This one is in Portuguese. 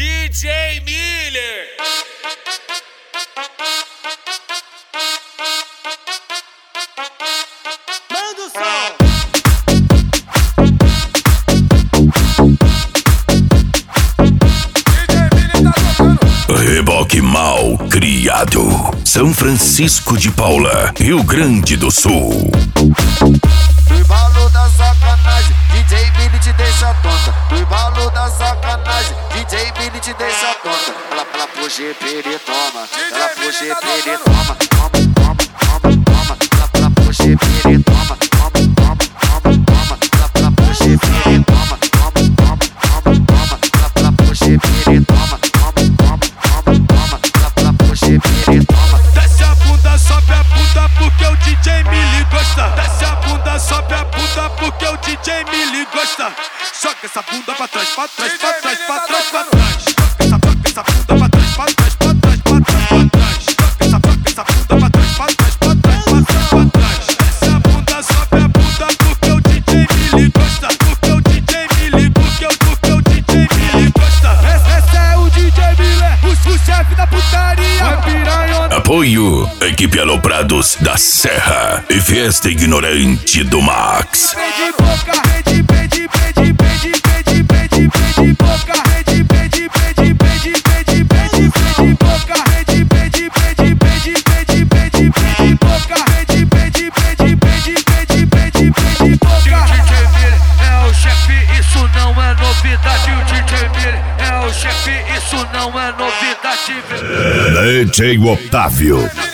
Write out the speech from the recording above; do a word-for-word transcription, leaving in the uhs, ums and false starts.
D J Miller. Manda o som. Reboque mal criado. São Francisco de Paula, Rio Grande do Sul. No embalo da sacanagem, D J Miller te deixa tonta. No embalo da sacanagem, D J Miller te deixa tonta. Ela, ela pro G P ele toma, ela pro G P ele toma, toma, toma, toma, toma. Ela, ela pro G P ele toma, toma, toma, toma, toma. Ela, ela pro G P ele toma, toma, toma, toma, toma. Ela, ela pro G P ele toma, toma, toma, toma, toma. Ela, ela pro G P ele toma. Desce a bunda, sobe a bunda porque o D J Miller gosta. Desce a bunda, sobe a bunda porque o D J Miller gosta. Joga essa bunda pra trás, pra trás, pra trás, pra trás, pra trás. Joga essa, joga essa bunda pra trás, pra trás, pra trás, pra trás, pra trás. Joga essa, joga essa bunda pra trás, pra trás, pra trás, pra trás, pra trás. Desce a bunda, sobe a bunda porque o D J Miller gosta. Porque o D J Miller, porque o, porque o D J Miller gosta. Esse é o D J Miller, o, o chefe da putaria. Vai piranha. Apoio, equipe Aloprados da Serra e Fiesta Ignorante do Max. Pede boca, pede, pede, pede, pede, pede, pede, pede boca, pede, pede, pede, pede, pede, pede, pede boca, pede, pede, pede, pede, pede, pede, pede boca, pede, pede, pede, pede, pede, pede, pede boca. D J Miller é o chefe, isso não é novidade. O D J Miller é o chefe, isso não é novidade. D J Otávio.